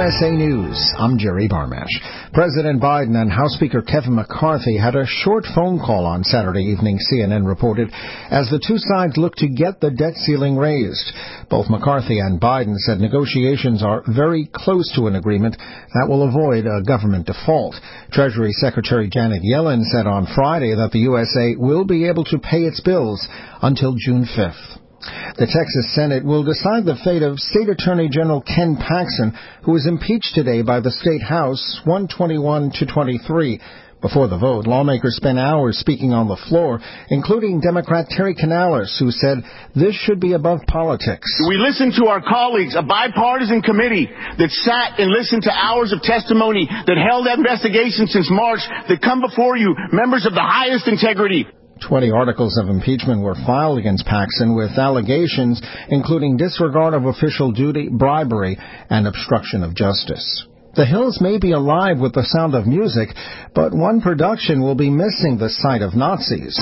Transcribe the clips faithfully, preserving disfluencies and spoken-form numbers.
S A News, I'm Jerry Barmash. President Biden and House Speaker Kevin McCarthy had a short phone call on Saturday evening, C N N reported, as the two sides look to get the debt ceiling raised. Both McCarthy and Biden said negotiations are very close to an agreement that will avoid a government default. Treasury Secretary Janet Yellen said on Friday that the U S A will be able to pay its bills until June fifth. The Texas Senate will decide the fate of State Attorney General Ken Paxton, who was impeached today by the State House one twenty-one to twenty-three. Before the vote, lawmakers spent hours speaking on the floor, including Democrat Terry Canales, who said this should be above politics. We listened to our colleagues, a bipartisan committee that sat and listened to hours of testimony that held that investigation since March, that come before you, members of the highest integrity. Twenty articles of impeachment were filed against Paxton with allegations including disregard of official duty, bribery, and obstruction of justice. The Hills may be alive with the sound of music, but one production will be missing the sight of Nazis.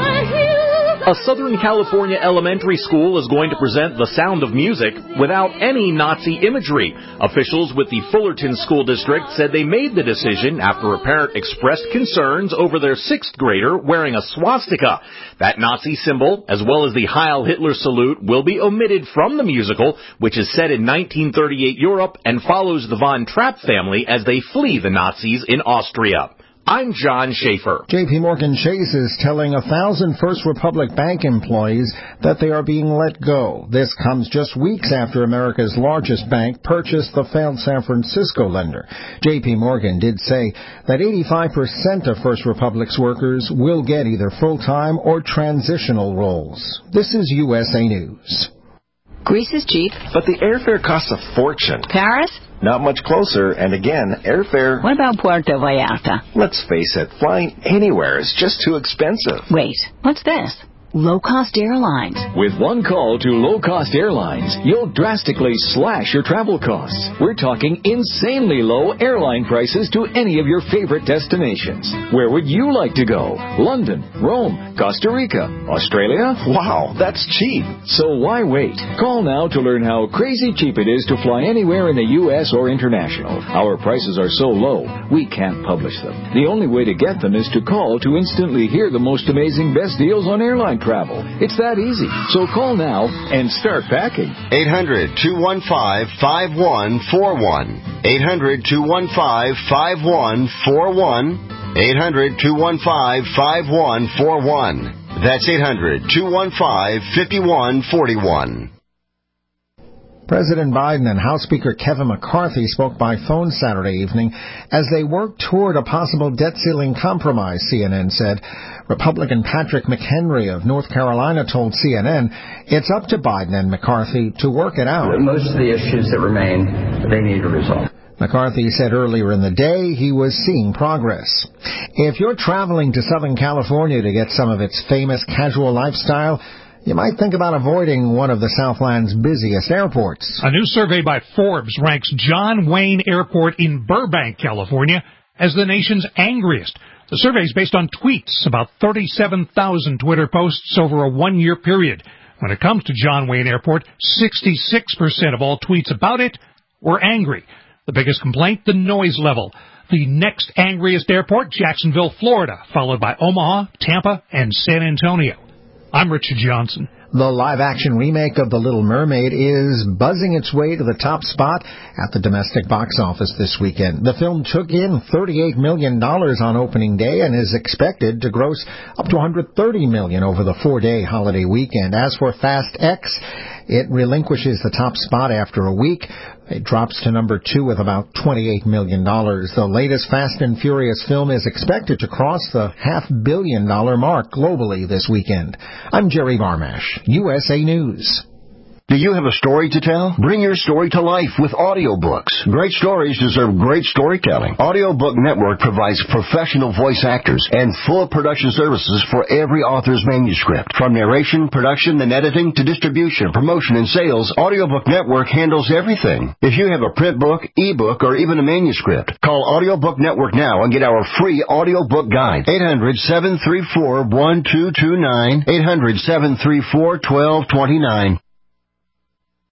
A Southern California elementary school is going to present The Sound of Music without any Nazi imagery. Officials with the Fullerton School District said they made the decision after a parent expressed concerns over their sixth grader wearing a swastika. That Nazi symbol, as well as the Heil Hitler salute, will be omitted from the musical, which is set in nineteen thirty-eight Europe and follows the Von Trapp family as they flee the Nazis in Austria. I'm John Schaefer. J P Morgan Chase is telling a thousand First Republic Bank employees that they are being let go. This comes just weeks after America's largest bank purchased the failed San Francisco lender. J P Morgan did say that eighty-five percent of First Republic's workers will get either full-time or transitional roles. This is U S A News. Greece is cheap. But the airfare costs a fortune. Paris? Not much closer, and again, airfare... What about Puerto Vallarta? Let's face it, flying anywhere is just too expensive. Wait, what's this? Low-cost airlines. With one call to low-cost airlines, you'll drastically slash your travel costs. We're talking insanely low airline prices to any of your favorite destinations. Where would you like to go? London, Rome, Costa Rica, Australia? Wow, that's cheap. So why wait? Call now to learn how crazy cheap it is to fly anywhere in the U S or international. Our prices are so low, we can't publish them. The only way to get them is to call to instantly hear the most amazing best deals on airline travel. It's that easy. So call now and start packing. eight hundred, two one five, five one four one. eight hundred, two one five, five one four one. eight hundred, two one five, five one four one. That's eight hundred, two one five, five one four one. President Biden and House Speaker Kevin McCarthy spoke by phone Saturday evening as they worked toward a possible debt ceiling compromise, C N N said. Republican Patrick McHenry of North Carolina told C N N it's up to Biden and McCarthy to work it out. Most of the issues that remain, they need to resolve. McCarthy said earlier in the day he was seeing progress. If you're traveling to Southern California to get some of its famous casual lifestyle, you might think about avoiding one of the Southland's busiest airports. A new survey by Forbes ranks John Wayne Airport in Burbank, California, as the nation's angriest. The survey is based on tweets, about thirty-seven thousand Twitter posts over a one-year period. When it comes to John Wayne Airport, sixty-six percent of all tweets about it were angry. The biggest complaint, the noise level. The next angriest airport, Jacksonville, Florida, followed by Omaha, Tampa, and San Antonio. I'm Richard Johnson. The live-action remake of The Little Mermaid is buzzing its way to the top spot at the domestic box office this weekend. The film took in thirty-eight million dollars on opening day and is expected to gross up to one hundred thirty million dollars over the four-day holiday weekend. As for Fast X, it relinquishes the top spot after a week. It drops to number two with about twenty-eight million dollars. The latest Fast and Furious film is expected to cross the half-billion dollar mark globally this weekend. I'm Jerry Barmash, U S A News. Do you have a story to tell? Bring your story to life with audiobooks. Great stories deserve great storytelling. Audiobook Network provides professional voice actors and full production services for every author's manuscript. From narration, production, and editing to distribution, promotion, and sales, Audiobook Network handles everything. If you have a print book, ebook, or even a manuscript, call Audiobook Network now and get our free audiobook guide. eight hundred, seven three four, one two two nine. eight hundred, seven three four, one two two nine.